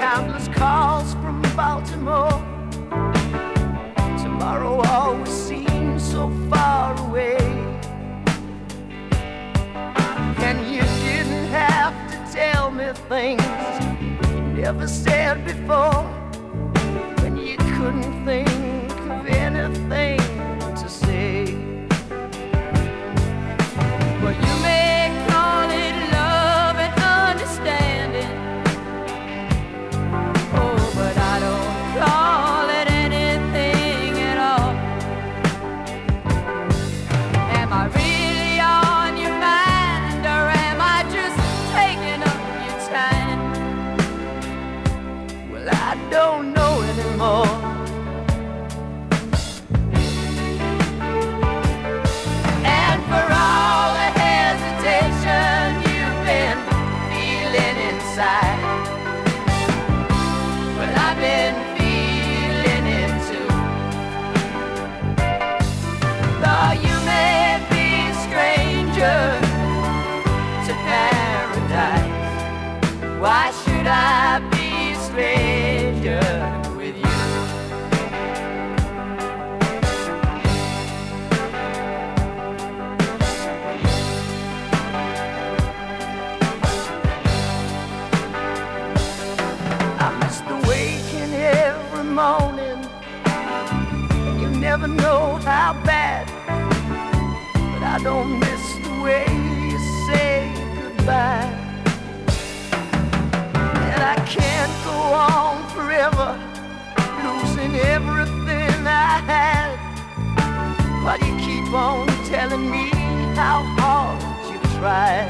countless calls from Baltimore. Tomorrow always seems so far away, and you didn't have to tell me things you never said before, when you couldn't think of anything to say. Well, you may call it love and understanding, oh, but I don't call it anything at all. Am I really on your mind, or am I just taking up your time? Well, I don't know anymore. And for all the hesitation you've been feeling inside, well, I've been feeling it too. Though you may be a stranger to paradise, why should I be a stranger with you? I miss the waking every morning. You never know how bad, but I don't miss the way you say goodbye. And I can't go on forever, losing everything I had, but you keep on telling me how hard you tried.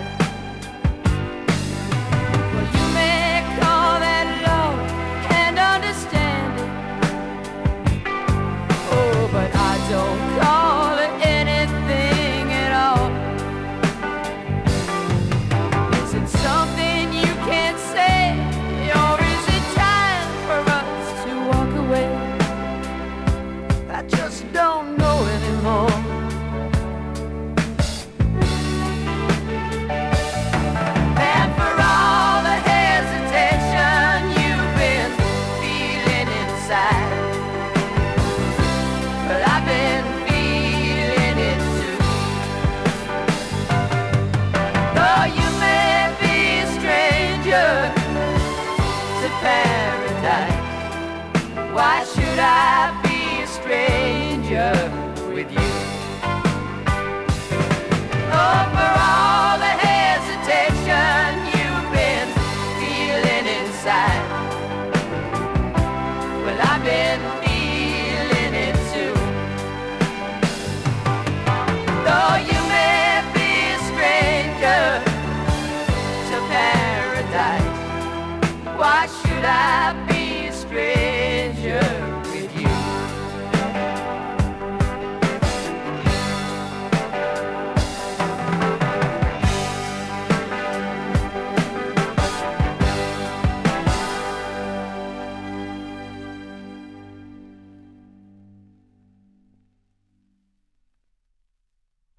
Well, you may call that love and understanding, oh, but I don't call it anything at all. Is it something you can't say, or is it time for us to walk away? I just don't know anymore. And for all the hesitation you've been feeling inside, but I've been feeling it too. Though you may be a stranger to paradise, why should I be a stranger